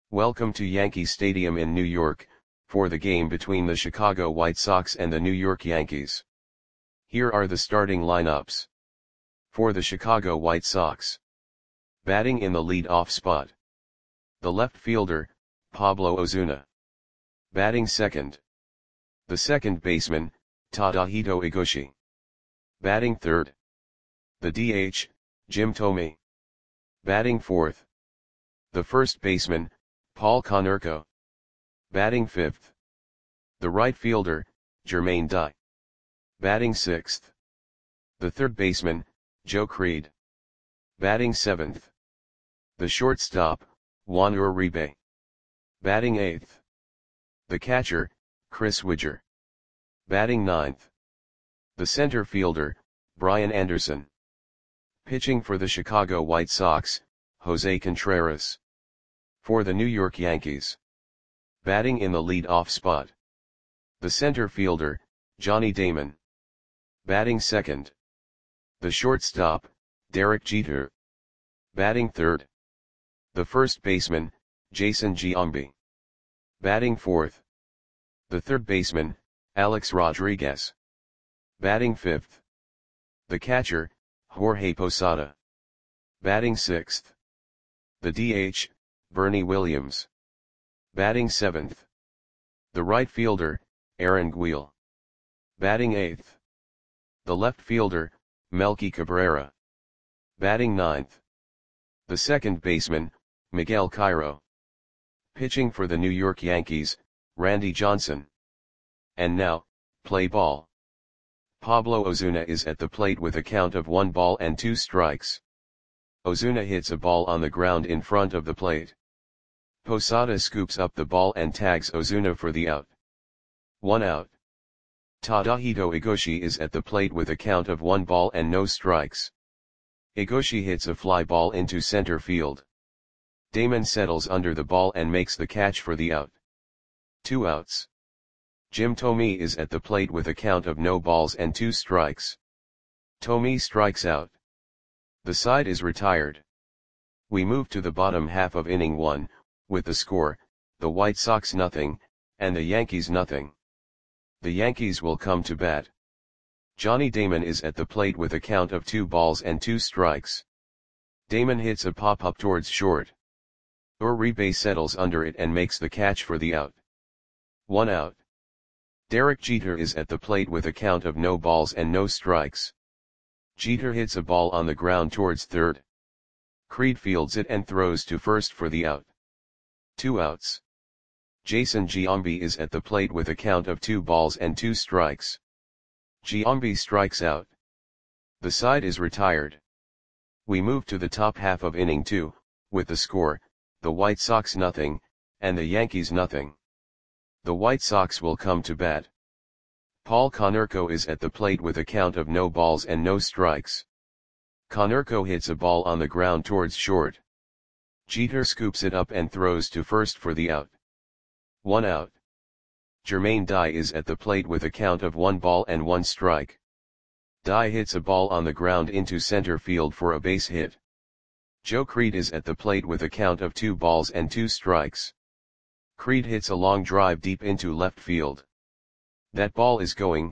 Welcome to Yankee Stadium in New York, for the game between the Chicago White Sox and the New York Yankees. Here are the starting lineups. For the Chicago White Sox. Batting in the lead-off spot. The left fielder, Pablo Ozuna. Batting second. The second baseman, Tadahito Eguchi. Batting third. The DH, Jim Thome. Batting fourth. The first baseman, Paul Konerko. Batting fifth. The right fielder, Jermaine Dye. Batting sixth. The third baseman, Joe Creed. Batting seventh. The shortstop, Juan Uribe. Batting eighth. The catcher, Chris Widger. Batting ninth. The center fielder, Brian Anderson. Pitching for the Chicago White Sox, Jose Contreras. For the New York Yankees. Batting in the lead-off spot. The center fielder, Johnny Damon. Batting second. The shortstop, Derek Jeter. Batting third. The first baseman, Jason Giambi. Batting fourth. The third baseman, Alex Rodriguez. Batting fifth. The catcher, Jorge Posada. Batting sixth. The DH, Bernie Williams. Batting seventh. The right fielder, Aaron Guil. Batting eighth. The left fielder, Melky Cabrera. Batting ninth. The second baseman, Miguel Cairo. Pitching for the New York Yankees, Randy Johnson. And now, play ball. Pablo Ozuna is at the plate with a count of 1 ball and 2 strikes. Ozuna hits a ball on the ground in front of the plate. Posada scoops up the ball and tags Ozuna for the out. 1 out. Tadahito Eguchi is at the plate with a count of 1 ball and no strikes. Eguchi hits a fly ball into center field. Damon settles under the ball and makes the catch for the out. 2 outs. Jim Thome is at the plate with a count of no balls and 2 strikes. Thome strikes out. The side is retired. We move to the bottom half of inning 1, with the score, the White Sox 0, and the Yankees 0. The Yankees will come to bat. Johnny Damon is at the plate with a count of 2 balls and 2 strikes. Damon hits a pop-up towards short. Uribe settles under it and makes the catch for the out. 1 out. Derek Jeter is at the plate with a count of no balls and no strikes. Jeter hits a ball on the ground towards third. Creed fields it and throws to first for the out. 2 outs. Jason Giambi is at the plate with a count of 2 balls and 2 strikes. Giambi strikes out. The side is retired. We move to the top half of inning 2, with the score, the White Sox 0, and the Yankees 0. The White Sox will come to bat. Paul Konerko is at the plate with a count of no balls and no strikes. Konerko hits a ball on the ground towards short. Jeter scoops it up and throws to first for the out. 1 out. Jermaine Dye is at the plate with a count of 1 ball and 1 strike. Dye hits a ball on the ground into center field for a base hit. Joe Creed is at the plate with a count of 2 balls and 2 strikes. Creed hits a long drive deep into left field. That ball is gone.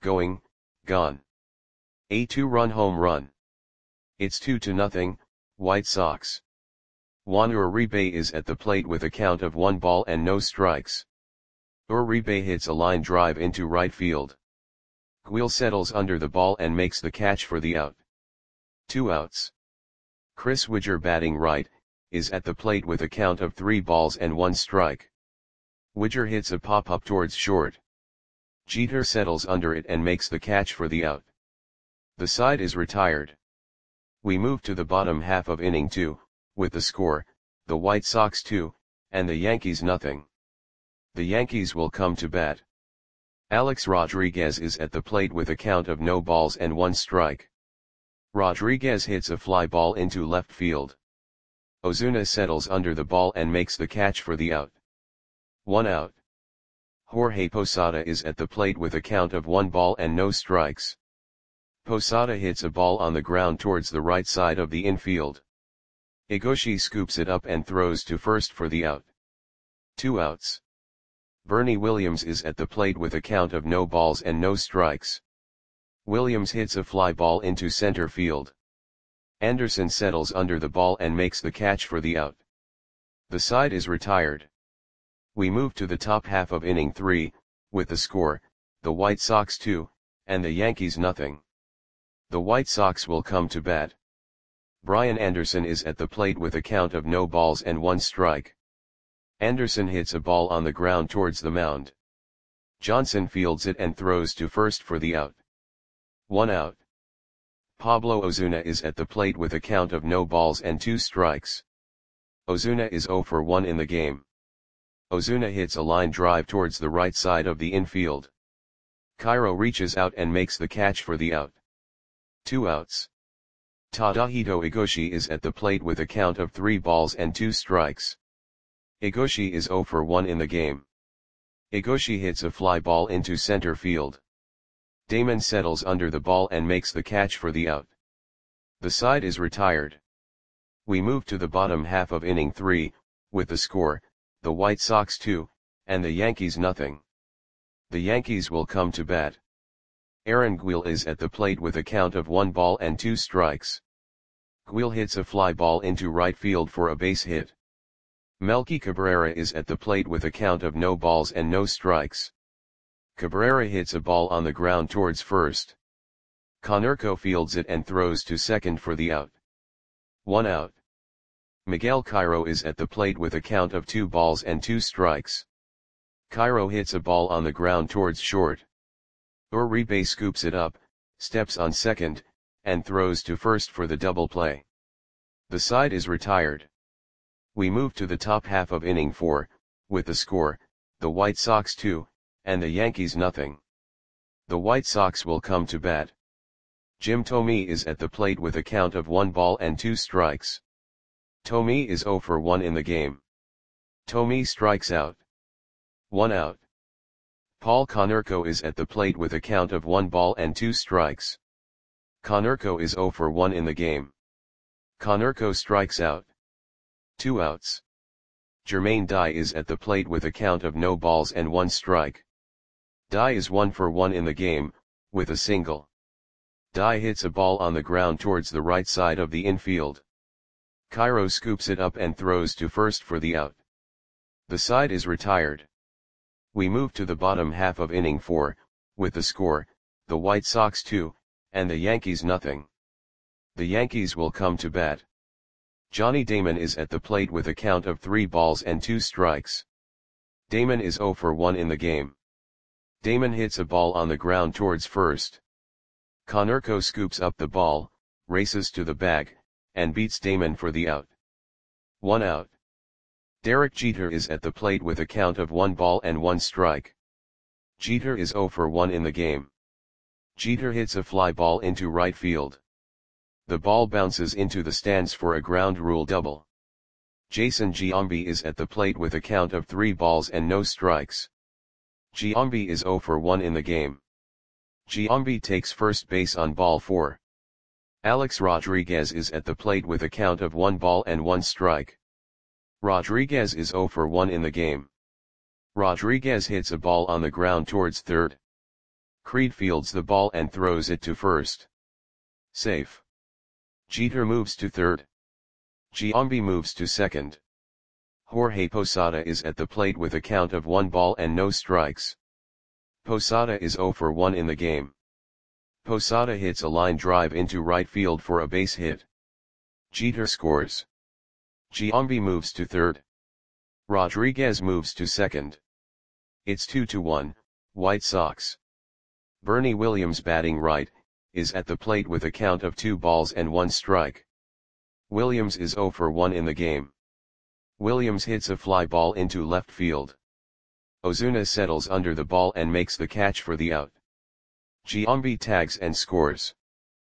A 2-run home run. It's 2-0, White Sox. Juan Uribe is at the plate with a count of 1 ball and no strikes. Uribe hits a line drive into right field. Guil settles under the ball and makes the catch for the out. 2 outs. Chris Widger, batting right, is at the plate with a count of 3 balls and 1 strike. Widger hits a pop-up towards short. Jeter settles under it and makes the catch for the out. The side is retired. We move to the bottom half of inning 2, with the score, the White Sox 2, and the Yankees 0. The Yankees will come to bat. Alex Rodriguez is at the plate with a count of no balls and 1 strike. Rodriguez hits a fly ball into left field. Ozuna settles under the ball and makes the catch for the out. 1 out. Jorge Posada is at the plate with a count of 1 ball and no strikes. Posada hits a ball on the ground towards the right side of the infield. Eguchi scoops it up and throws to first for the out. 2 outs. Bernie Williams is at the plate with a count of no balls and no strikes. Williams hits a fly ball into center field. Anderson settles under the ball and makes the catch for the out. The side is retired. We move to the top half of inning 3, with the score, the White Sox 2, and the Yankees nothing. The White Sox will come to bat. Brian Anderson is at the plate with a count of no balls and 1 strike. Anderson hits a ball on the ground towards the mound. Johnson fields it and throws to first for the out. 1 out. Pablo Ozuna is at the plate with a count of no balls and 2 strikes. Ozuna is 0 for 1 in the game. Ozuna hits a line drive towards the right side of the infield. Cairo reaches out and makes the catch for the out. 2 outs. Tadahito Igoshi is at the plate with a count of 3 balls and 2 strikes. Igoshi is 0 for 1 in the game. Igoshi hits a fly ball into center field. Damon settles under the ball and makes the catch for the out. The side is retired. We move to the bottom half of inning 3, with the score, the White Sox 2, and the Yankees nothing. The Yankees will come to bat. Aaron Guil is at the plate with a count of 1 ball and 2 strikes. Guil hits a fly ball into right field for a base hit. Melky Cabrera is at the plate with a count of no balls and no strikes. Cabrera hits a ball on the ground towards first. Konerko fields it and throws to second for the out. 1 out. Miguel Cairo is at the plate with a count of 2 balls and 2 strikes. Cairo hits a ball on the ground towards short. Uribe scoops it up, steps on second, and throws to first for the double play. The side is retired. We move to the top half of inning 4, with the score, the White Sox 2, and the Yankees nothing. The White Sox will come to bat. Jim Thome is at the plate with a count of 1 ball and 2 strikes. Thome is 0 for 1 in the game. Thome strikes out. 1 out. Paul Konerko is at the plate with a count of 1 ball and 2 strikes. Konerko is 0 for 1 in the game. Konerko strikes out. 2 outs. Jermaine Dye is at the plate with a count of no balls and 1 strike. Dye is 1 for 1 in the game, with a single. Dye hits a ball on the ground towards the right side of the infield. Cairo scoops it up and throws to first for the out. The side is retired. We move to the bottom half of inning 4, with the score, the White Sox 2, and the Yankees nothing. The Yankees will come to bat. Johnny Damon is at the plate with a count of 3 balls and 2 strikes. Damon is 0 for 1 in the game. Damon hits a ball on the ground towards first. Konerko scoops up the ball, races to the bag, and beats Damon for the out. 1 out. Derek Jeter is at the plate with a count of 1 ball and 1 strike. Jeter is 0 for 1 in the game. Jeter hits a fly ball into right field. The ball bounces into the stands for a ground rule double. Jason Giambi is at the plate with a count of 3 balls and no strikes. Giambi is 0 for 1 in the game. Giambi takes first base on ball 4. Alex Rodriguez is at the plate with a count of 1 ball and 1 strike. Rodriguez is 0 for 1 in the game. Rodriguez hits a ball on the ground towards third. Creed fields the ball and throws it to first. Safe. Jeter moves to third. Giambi moves to second. Jorge Posada is at the plate with a count of 1 ball and no strikes. Posada is 0 for 1 in the game. Posada hits a line drive into right field for a base hit. Jeter scores. Giambi moves to third. Rodriguez moves to second. It's 2-1, White Sox. Bernie Williams batting right, is at the plate with a count of 2 balls and 1 strike. Williams is 0 for 1 in the game. Williams hits a fly ball into left field. Ozuna settles under the ball and makes the catch for the out. Giambi tags and scores.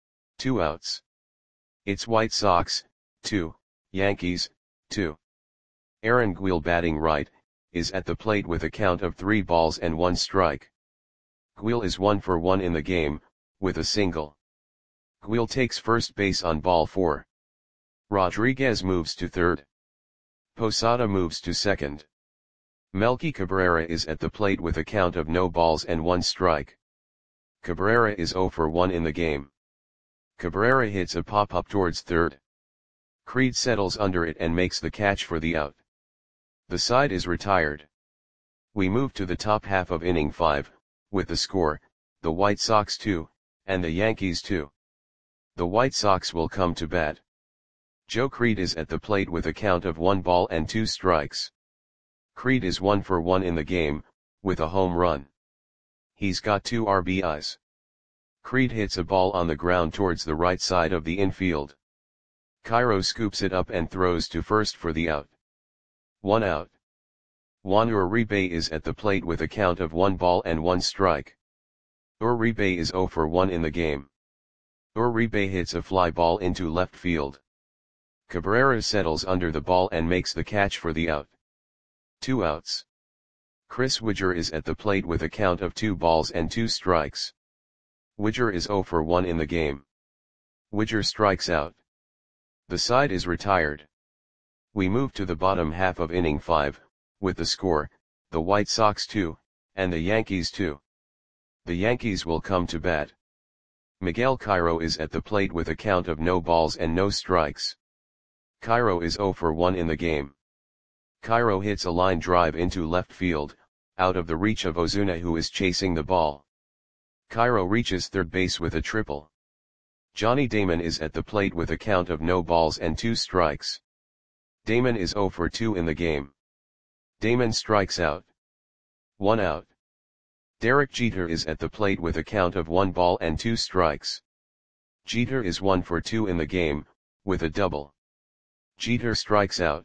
2 outs. It's White Sox, 2, Yankees, 2. Aaron Guil batting right, is at the plate with a count of 3 balls and 1 strike. Guil is 1 for 1 in the game, with a single. Guil takes first base on ball 4. Rodriguez moves to third. Posada moves to second. Melky Cabrera is at the plate with a count of no balls and 1 strike. Cabrera is 0 for 1 in the game. Cabrera hits a pop-up towards third. Creed settles under it and makes the catch for the out. The side is retired. We move to the top half of inning 5, with the score, the White Sox 2, and the Yankees 2. The White Sox will come to bat. Joe Creed is at the plate with a count of 1 ball and 2 strikes. Creed is 1 for 1 in the game, with a home run. He's got 2 RBIs. Creed hits a ball on the ground towards the right side of the infield. Cairo scoops it up and throws to first for the out. 1 out. Juan Uribe is at the plate with a count of 1 ball and 1 strike. Uribe is 0 for 1 in the game. Uribe hits a fly ball into left field. Cabrera settles under the ball and makes the catch for the out. 2 outs. Chris Widger is at the plate with a count of 2 balls and 2 strikes. Widger is 0 for 1 in the game. Widger strikes out. The side is retired. We move to the bottom half of inning 5, with the score, the White Sox 2, and the Yankees 2. The Yankees will come to bat. Miguel Cairo is at the plate with a count of no balls and no strikes. Cairo is 0 for 1 in the game. Cairo hits a line drive into left field, out of the reach of Ozuna, who is chasing the ball. Cairo reaches third base with a triple. Johnny Damon is at the plate with a count of no balls and 2 strikes. Damon is 0 for 2 in the game. Damon strikes out. 1 out. Derek Jeter is at the plate with a count of 1 ball and 2 strikes. Jeter is 1 for 2 in the game, with a double. Jeter strikes out.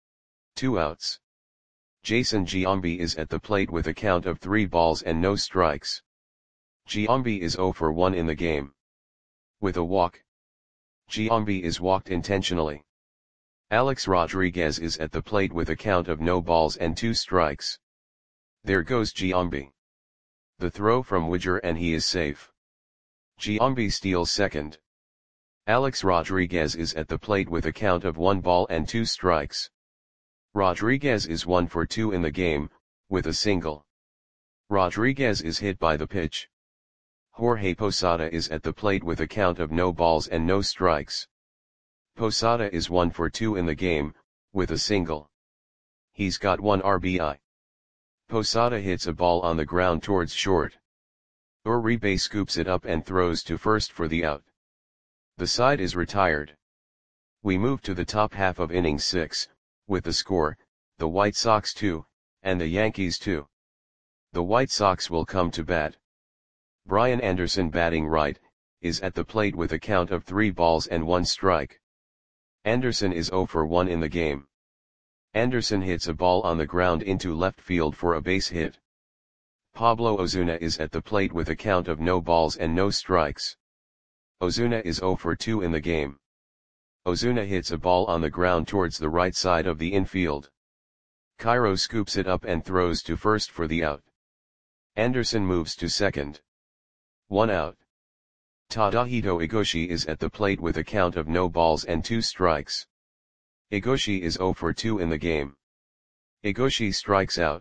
2 outs. Jason Giambi is at the plate with a count of 3 balls and no strikes. Giambi is 0 for 1 in the game. With a walk. Giambi is walked intentionally. Alex Rodriguez is at the plate with a count of no balls and 2 strikes. There goes Giambi. The throw from Widger and he is safe. Giambi steals second. Alex Rodriguez is at the plate with a count of 1 ball and 2 strikes. Rodriguez is 1 for 2 in the game, with a single. Rodriguez is hit by the pitch. Jorge Posada is at the plate with a count of no balls and no strikes. Posada is 1 for 2 in the game, with a single. He's got 1 RBI. Posada hits a ball on the ground towards short. Uribe scoops it up and throws to first for the out. The side is retired. We move to the top half of inning 6, with the score, the White Sox 2, and the Yankees 2. The White Sox will come to bat. Brian Anderson, batting right, is at the plate with a count of 3 balls and 1 strike. Anderson is 0 for 1 in the game. Anderson hits a ball on the ground into left field for a base hit. Pablo Ozuna is at the plate with a count of no balls and no strikes. Ozuna is 0 for 2 in the game. Ozuna hits a ball on the ground towards the right side of the infield. Cairo scoops it up and throws to first for the out. Anderson moves to second. 1 out. Tadahito Igoshi is at the plate with a count of no balls and 2 strikes. Igoshi is 0 for 2 in the game. Igoshi strikes out.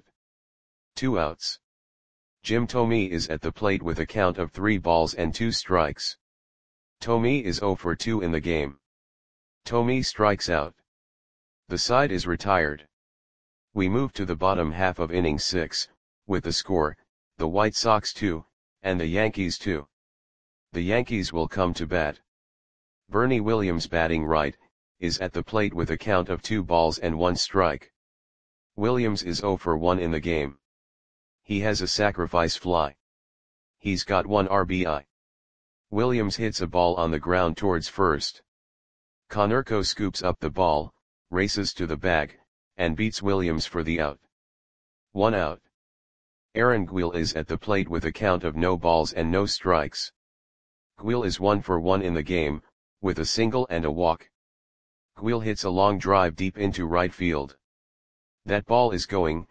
2 outs. Jim Thome is at the plate with a count of 3 balls and 2 strikes. Thome is 0 for 2 in the game. Thome strikes out. The side is retired. We move to the bottom half of inning 6, with the score, the White Sox 2, and the Yankees 2. The Yankees will come to bat. Bernie Williams, batting right, is at the plate with a count of 2 balls and 1 strike. Williams is 0 for 1 in the game. He has a sacrifice fly. He's got 1 RBI. Williams hits a ball on the ground towards first. Konerko scoops up the ball, races to the bag, and beats Williams for the out. 1 out. Aaron Guil is at the plate with a count of no balls and no strikes. Guil is 1 for 1 in the game, with a single and a walk. Guil hits a long drive deep into right field. That ball is gone.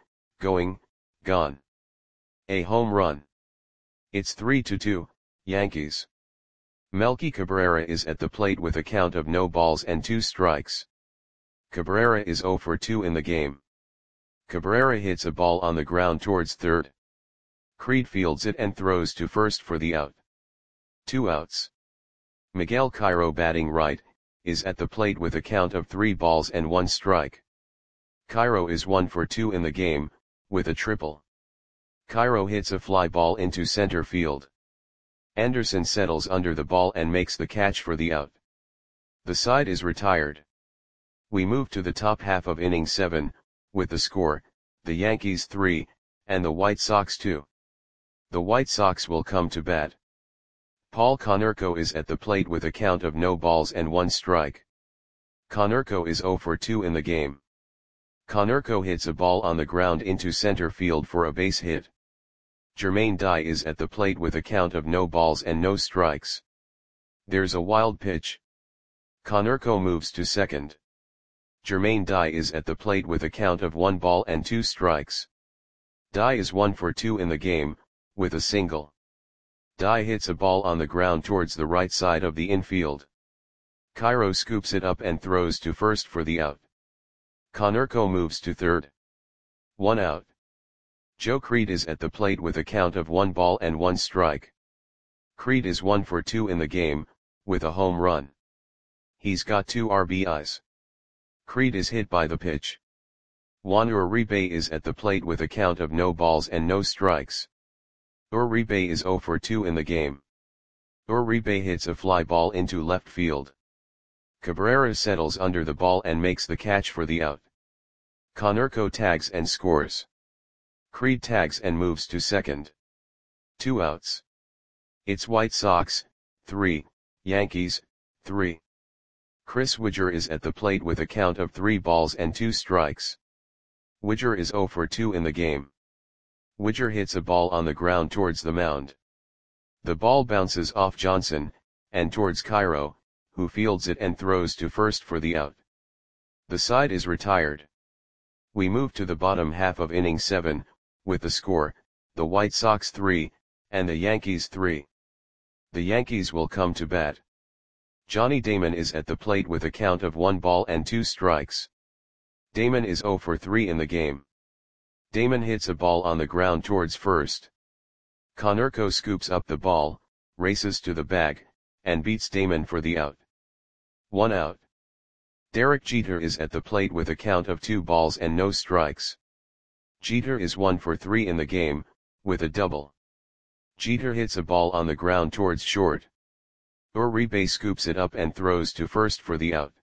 A home run. It's 3-2, Yankees. Melky Cabrera is at the plate with a count of no balls and 2 strikes. Cabrera is 0 for 2 in the game. Cabrera hits a ball on the ground towards third. Creed fields it and throws to first for the out. 2 outs. Miguel Cairo, batting right, is at the plate with a count of 3 balls and 1 strike. Cairo is 1 for 2 in the game, with a triple. Cairo hits a fly ball into center field. Anderson settles under the ball and makes the catch for the out. The side is retired. We move to the top half of inning 7, with the score, the Yankees 3, and the White Sox 2. The White Sox will come to bat. Paul Konerko is at the plate with a count of no balls and 1 strike. Konerko is 0 for 2 in the game. Konerko hits a ball on the ground into center field for a base hit. Jermaine Dye is at the plate with a count of no balls and no strikes. There's a wild pitch. Konerko moves to second. Jermaine Dye is at the plate with a count of 1 ball and 2 strikes. Dye is 1 for 2 in the game, with a single. Dye hits a ball on the ground towards the right side of the infield. Cairo scoops it up and throws to first for the out. Konerko moves to third. 1 out. Joe Creed is at the plate with a count of 1 ball and 1 strike. Creed is 1 for 2 in the game, with a home run. He's got 2 RBIs. Creed is hit by the pitch. Juan Uribe is at the plate with a count of no balls and no strikes. Uribe is 0 for 2 in the game. Uribe hits a fly ball into left field. Cabrera settles under the ball and makes the catch for the out. Konerko tags and scores. Creed tags and moves to second. 2 outs. It's White Sox, 3, Yankees, 3. Chris Widger is at the plate with a count of 3 balls and 2 strikes. Widger is 0 for 2 in the game. Widger hits a ball on the ground towards the mound. The ball bounces off Johnson, and towards Cairo, who fields it and throws to first for the out. The side is retired. We move to the bottom half of inning 7, with the score, the White Sox 3, and the Yankees 3. The Yankees will come to bat. Johnny Damon is at the plate with a count of 1 ball and 2 strikes. Damon is 0 for 3 in the game. Damon hits a ball on the ground towards first. Konerko scoops up the ball, races to the bag, and beats Damon for the out. 1 out. Derek Jeter is at the plate with a count of 2 balls and no strikes. Jeter is 1 for 3 in the game, with a double. Jeter hits a ball on the ground towards short. Uribe scoops it up and throws to first for the out.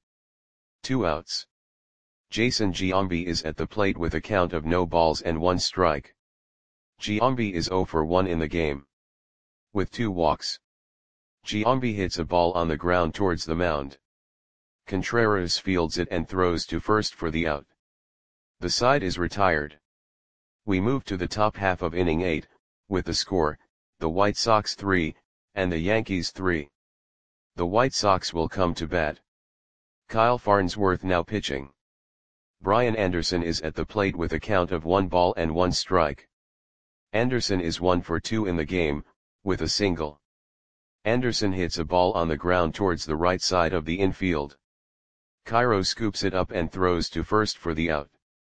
2 outs. Jason Giambi is at the plate with a count of no balls and 1 strike. Giambi is 0 for 1 in the game. With 2 walks. Giambi hits a ball on the ground towards the mound. Contreras fields it and throws to first for the out. The side is retired. We move to the top half of inning 8, with the score, the White Sox 3, and the Yankees 3. The White Sox will come to bat. Kyle Farnsworth now pitching. Brian Anderson is at the plate with a count of 1 ball and 1 strike. Anderson is 1 for 2 in the game, with a single. Anderson hits a ball on the ground towards the right side of the infield. Cairo scoops it up and throws to first for the out.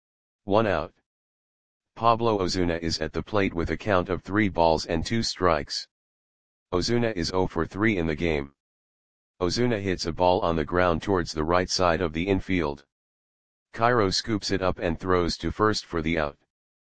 1 out. Pablo Ozuna is at the plate with a count of 3 balls and 2 strikes. Ozuna is 0 for 3 in the game. Ozuna hits a ball on the ground towards the right side of the infield. Cairo scoops it up and throws to first for the out.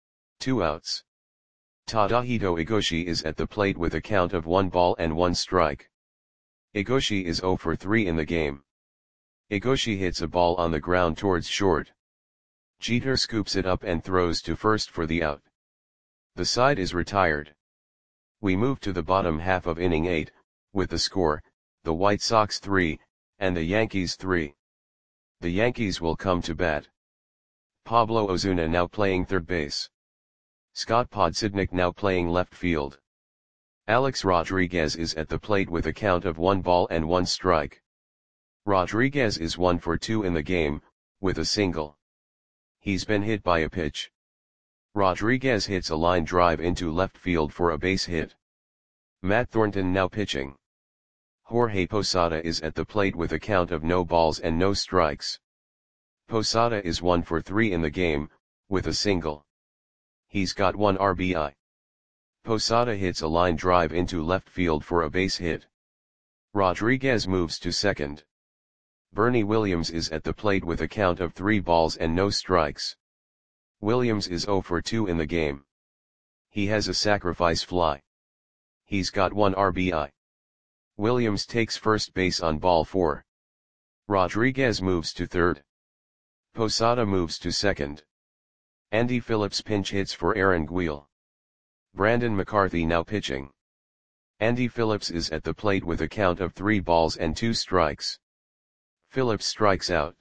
2 outs. Tadahito Igoshi is at the plate with a count of 1 ball and 1 strike. Igoshi is 0 for 3 in the game. Igoshi hits a ball on the ground towards short. Jeter scoops it up and throws to first for the out. The side is retired. We move to the bottom half of inning 8, with the score, the White Sox 3, and the Yankees 3. The Yankees will come to bat. Pablo Ozuna now playing third base. Scott Podsednik now playing left field. Alex Rodriguez is at the plate with a count of 1 ball and 1 strike. Rodriguez is 1 for 2 in the game, with a single. He's been hit by a pitch. Rodriguez hits a line drive into left field for a base hit. Matt Thornton now pitching. Jorge Posada is at the plate with a count of no balls and no strikes. Posada is 1 for 3 in the game, with a single. He's got 1 RBI. Posada hits a line drive into left field for a base hit. Rodriguez moves to second. Bernie Williams is at the plate with a count of 3 balls and no strikes. Williams is 0 for 2 in the game. He has a sacrifice fly. He's got 1 RBI. Williams takes first base on ball 4. Rodriguez moves to third. Posada moves to second. Andy Phillips pinch hits for Aaron Guil. Brandon McCarthy now pitching. Andy Phillips is at the plate with a count of 3 balls and 2 strikes. Phillips strikes out.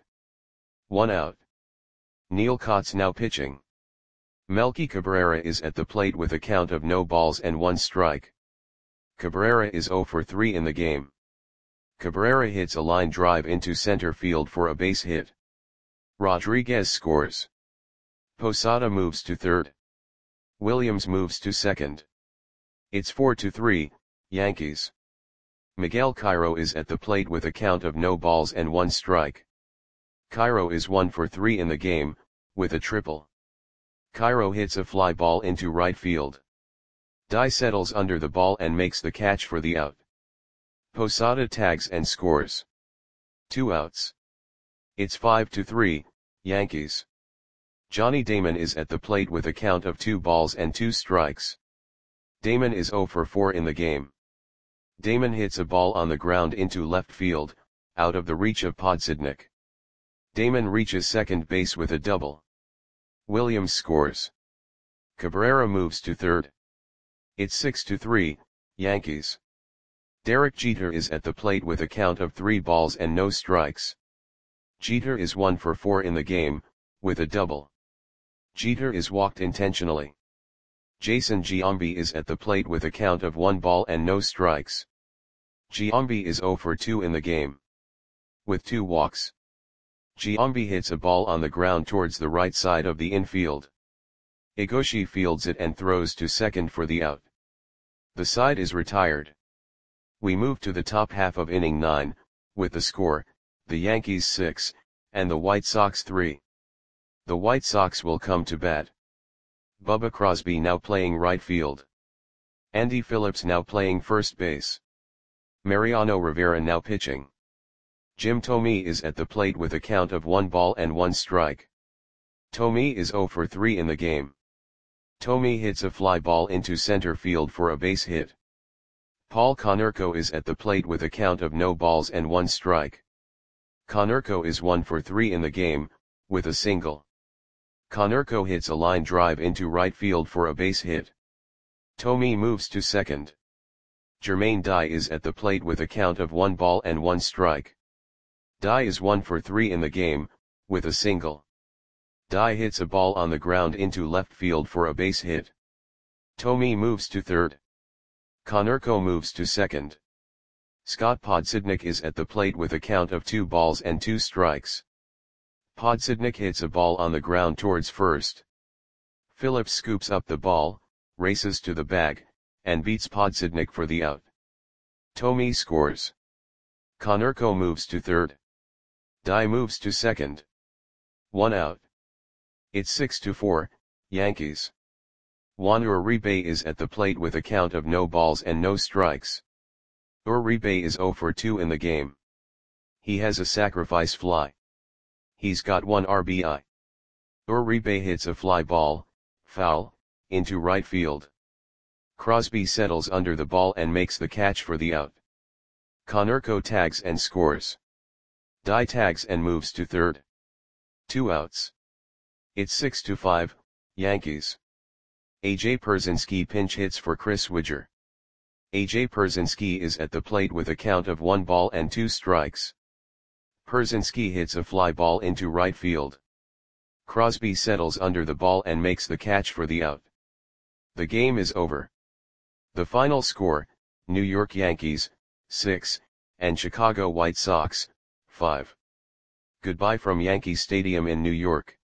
1 out. Neil Kotz now pitching. Melky Cabrera is at the plate with a count of no balls and 1 strike. Cabrera is 0 for 3 in the game. Cabrera hits a line drive into center field for a base hit. Rodriguez scores. Posada moves to third. Williams moves to second. It's 4-3, Yankees. Miguel Cairo is at the plate with a count of no balls and 1 strike. Cairo is 1 for 3 in the game, with a triple. Cairo hits a fly ball into right field. Dye settles under the ball and makes the catch for the out. Posada tags and scores. 2 outs. It's 5-3, Yankees. Johnny Damon is at the plate with a count of 2 balls and 2 strikes. Damon is 0 for 4 in the game. Damon hits a ball on the ground into left field, out of the reach of Podsednik. Damon reaches second base with a double. Williams scores. Cabrera moves to third. It's 6-3, Yankees. Derek Jeter is at the plate with a count of 3 balls and no strikes. Jeter is 1 for 4 in the game, with a double. Jeter is walked intentionally. Jason Giambi is at the plate with a count of 1 ball and no strikes. Giambi is 0 for 2 in the game. With 2 walks. Giambi hits a ball on the ground towards the right side of the infield. Igoshi fields it and throws to second for the out. The side is retired. We move to the top half of inning 9, with the score, the Yankees 6, and the White Sox 3. The White Sox will come to bat. Bubba Crosby now playing right field. Andy Phillips now playing first base. Mariano Rivera now pitching. Jim Thome is at the plate with a count of 1 ball and 1 strike. Thome is 0 for 3 in the game. Thome hits a fly ball into center field for a base hit. Paul Konerko is at the plate with a count of no balls and 1 strike. Konerko is 1 for 3 in the game, with a single. Konerko hits a line drive into right field for a base hit. Thome moves to second. Jermaine Dye is at the plate with a count of 1 ball and 1 strike. Dye is 1 for 3 in the game, with a single. Dye hits a ball on the ground into left field for a base hit. Thome moves to third. Konerko moves to second. Scott Podsednik is at the plate with a count of 2 balls and 2 strikes. Podsednik hits a ball on the ground towards first. Phillips scoops up the ball, races to the bag, and beats Podsednik for the out. Thome scores. Konerko moves to third. Dye moves to second. 1 out. It's 6-4, Yankees. Juan Uribe is at the plate with a count of no balls and no strikes. Uribe is 0 for 2 in the game. He has a sacrifice fly. He's got 1 RBI. Uribe hits a fly ball, foul, into right field. Crosby settles under the ball and makes the catch for the out. Konerko tags and scores. Dye tags and moves to third. 2 outs. It's 6-5, Yankees. A.J. Pierzynski pinch hits for Chris Widger. A.J. Pierzynski is at the plate with a count of 1 ball and 2 strikes. Pierzynski hits a fly ball into right field. Crosby settles under the ball and makes the catch for the out. The game is over. The final score, New York Yankees, 6, and Chicago White Sox, 5. Goodbye from Yankee Stadium in New York.